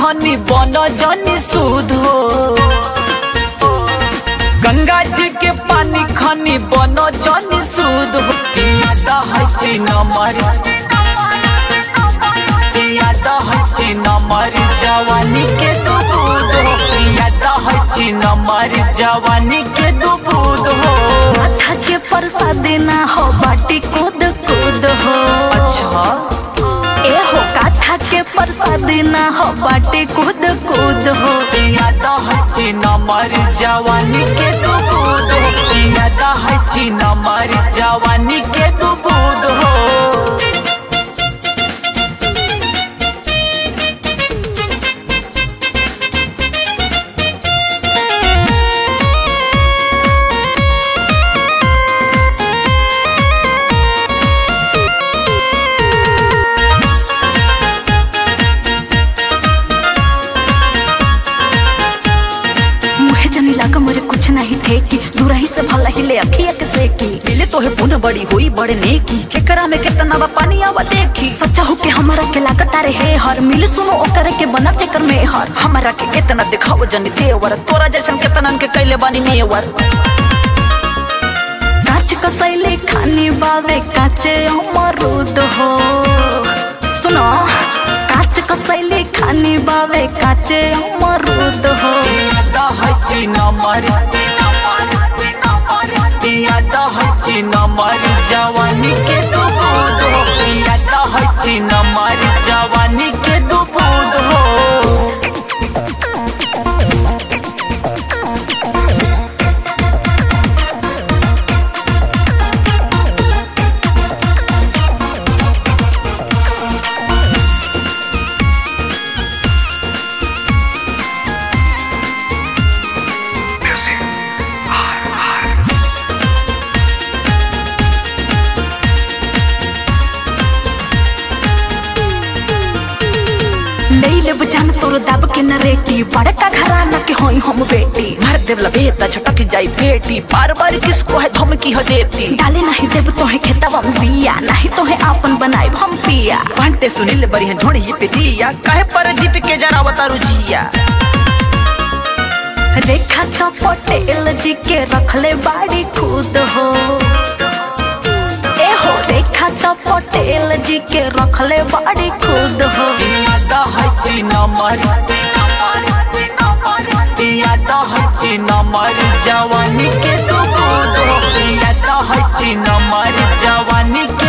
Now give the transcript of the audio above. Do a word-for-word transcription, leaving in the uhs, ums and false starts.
खनी बन जनी सूद हो। गंगा जी के पानी खनी बन जनी सूद हो। याद है चीन मरी याद है चीन मरी जवानी के दूध हो। याद है चीन मरी जवानी के दूध हो। माथा के प्रसाद ना हो बाटी कूद कूद हो। अच्छा ए हो काथा के प्रसाद ना हो बाटी कूद कूद हो। याद है चीन मरी जवानी के दूध हो। याद है चीन मरी जवानी के दूध हो। मोरे कुछ नहीं ठेकी दूर ही से भला ही ले अखिया के सेकी। मिले तो है पुन बड़ी हुई बड़े नेकी केकरा में कितना बा पानी आवा देखी। सच्चा हो के हमारा के लागत रे है हर मिल सुनो ओकरे के बना चक्कर में हर। हमारा के कितना दिखाओ जनी तेवर तोरा जैसन कितना के कैले बानी नेवर। काच कसैले खानी बावे काचे अमरूद हो। सुनो काच कसैले खानी बावे काचे अमरूद हो। याद है चीन मरी याद है चीन मरी जवानी के दूध हो। याद है चीन मरी जवानी के दूध हो। जान तोर दाब के नरेटी बड़का घराना के होई हम बेटी। भर देवला बेटा छटक जाई बेटी बार बार किसको है धमकी हो देती। डाले नहीं देव तो है खेतवा में बिया नहीं तो है आपन बनाए हम पिया। बनते सुनील बड़ी है ढोड़ी पे दिया काहे पर दीप के जरा बतारू जिया। रेखा तो पटेल जी के रखले बाड़ी खुद हो। ए हो रेखा तो पटेल जी के रखले बाड़ी खुद हो। याद है चीन मरी याद है चीन मरी जवानी के दूध हो। याद है चीन मरी जवानी के